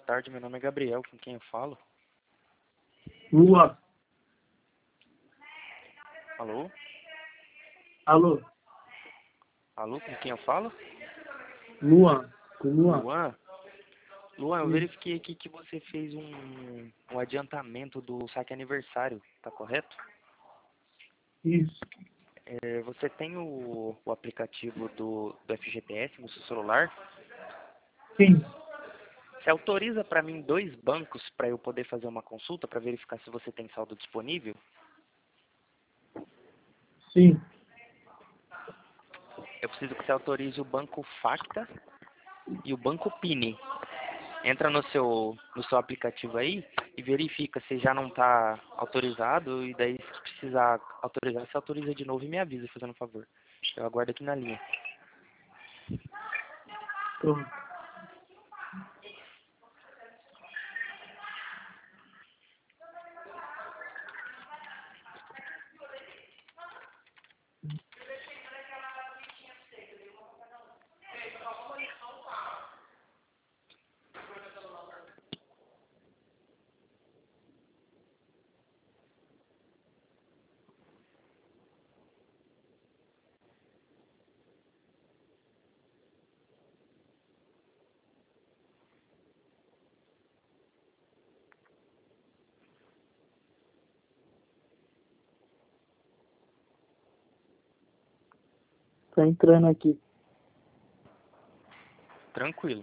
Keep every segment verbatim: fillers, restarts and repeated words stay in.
tarde, meu nome é Gabriel, com quem eu falo? Lua. Alô? Alô? Alô, com quem eu falo? Luan. Com Luan. Luan? Luan, eu Sim. verifiquei aqui que você fez um, um adiantamento do saque aniversário, tá correto? Isso. É, você tem o, o aplicativo do, do F G T S no seu celular? Sim. Você autoriza para mim dois bancos para eu poder fazer uma consulta para verificar se você tem saldo disponível? Sim. Eu preciso que você autorize o banco Facta e o banco Pini. Entra no seu, no seu aplicativo aí e verifica se já não está autorizado, e daí se precisar autorizar, você autoriza de novo e me avisa, fazendo um favor. Eu aguardo aqui na linha. Tô. Tá entrando aqui. Tranquilo.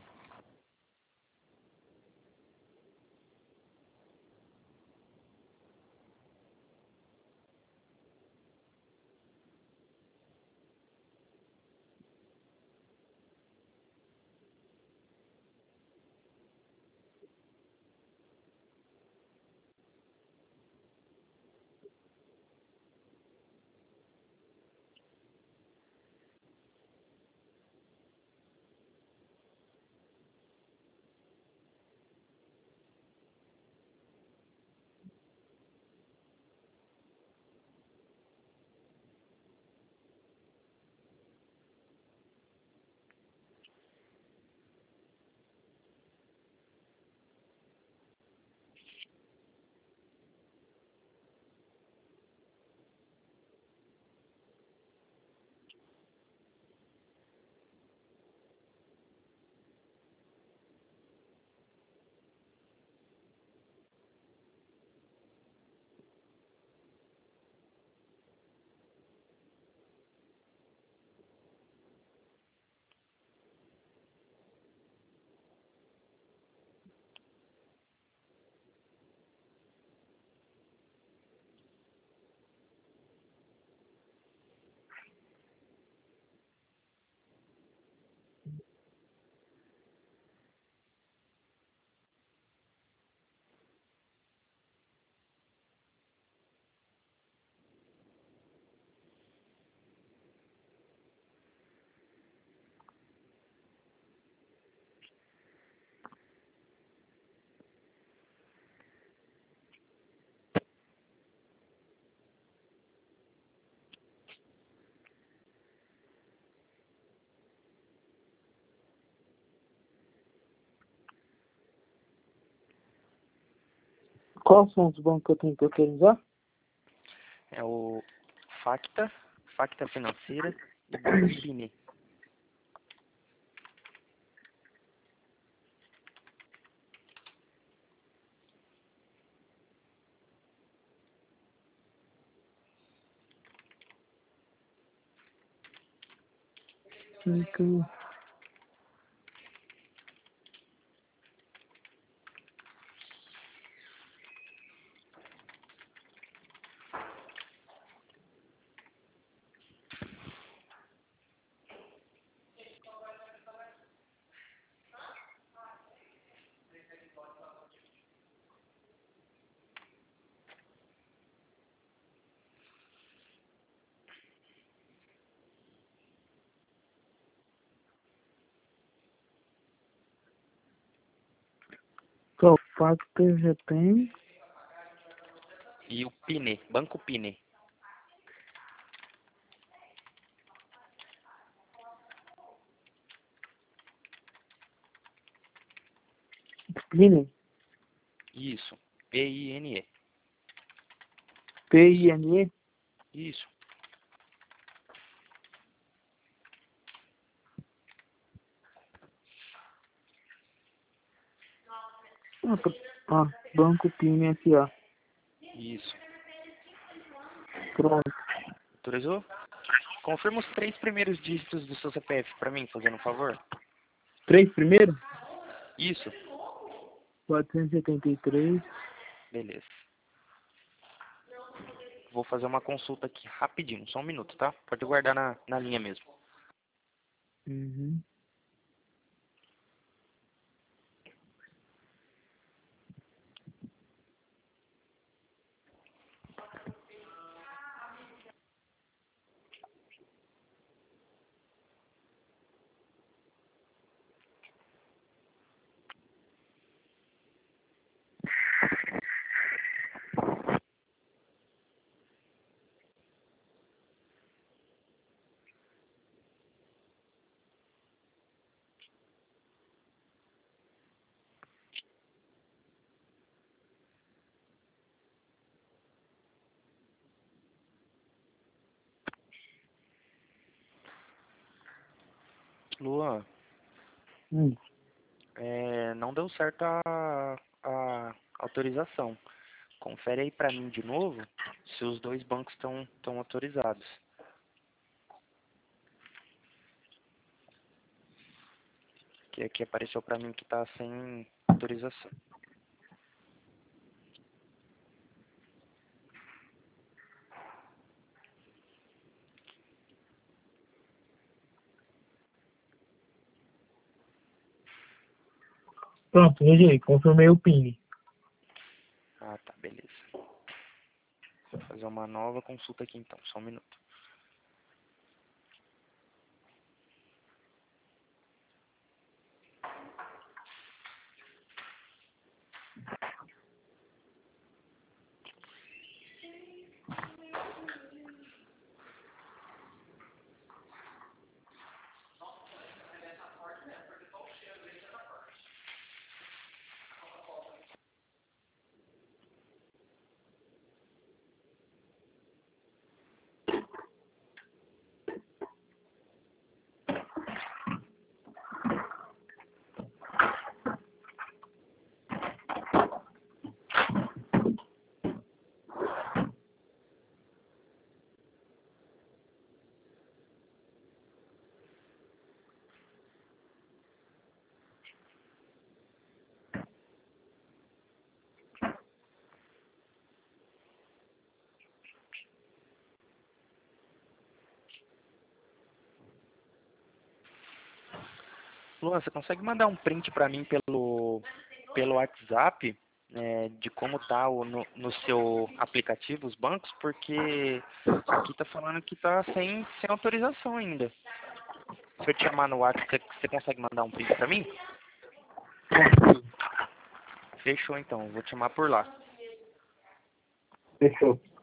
Quais são os bancos que eu tenho que autorizar? É o Facta, Facta Financeira e o banco Pini. Cinco. Qual facto já tem? E o Pini, banco Pini. Pine? Isso. P I N E. P I N E? Isso. Ah, tá- ah, Banco Pine S A. Isso. Pronto. Autorizou? Confirma os três primeiros dígitos do seu C P F pra mim, fazendo um favor. Três primeiro? Isso. quatrocentos e setenta e três. Beleza. Vou fazer uma consulta aqui rapidinho, só um minuto, tá? Pode guardar na, na linha mesmo. Uhum. Luan, Hum. é, não deu certo a, a autorização. Confere aí pra mim de novo se os dois bancos estão estão autorizados. Que aqui apareceu pra mim que tá sem autorização. Pronto, veja aí, confirmei o Pine. Ah, tá, beleza. Vou fazer uma nova consulta aqui então, só um minuto. Luan, você consegue mandar um print pra mim pelo, pelo WhatsApp, é, de como tá o, no, no seu aplicativo os bancos? Porque aqui tá falando que tá sem, sem autorização ainda. Se eu te chamar no WhatsApp, você, você consegue mandar um print pra mim? Fechou então, vou te chamar por lá. Fechou.